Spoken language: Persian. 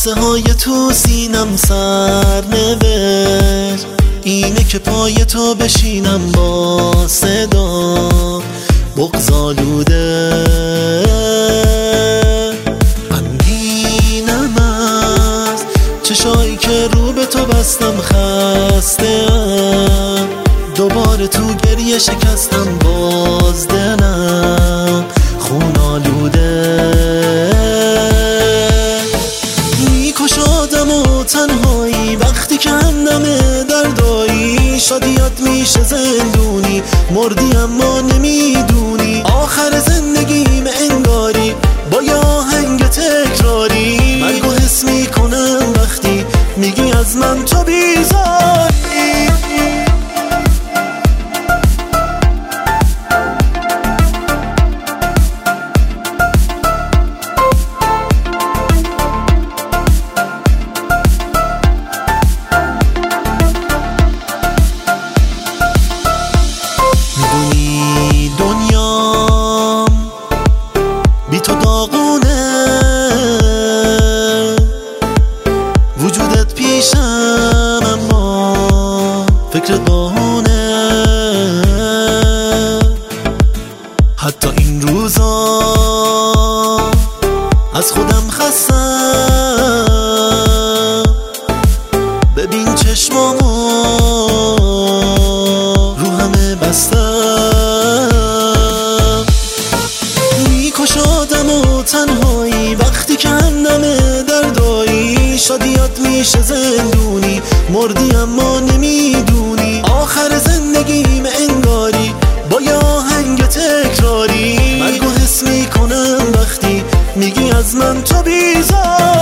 قصه های تو سینم سر نوشت، اینه که پای تو بشینم با صدا بغض‌آلوده. غمگینم از چشایی که رو به تو بستم، خسته‌ام دوباره تو گریه شکستم، باز دلم خون آلوده. میکش آدم و تنهایی وقتی که همدم دردایی، شادیات میشه زندونی، مردی اما نمیدونی. آخر زندگیم انگاری با یه آهنگ تکراری، مرگو حس میکنم وقتی میگی از من تو بیزاری. میدونی دنیام بی تو داغونه، وجودت پیشم اما فکرت بهونه. حتی این روزا از خودم خستم، ببین چشمامو رو همه بستم. میکش آدم و تنهایی وقتی که همدم دردایی، شادیات میشه زندونی، مردی اما نمیدونی. آخر زندگیم انگاری با یه آهنگ تکراری، مرگو حس میکنم وقتی میگی از من تو بیزاری.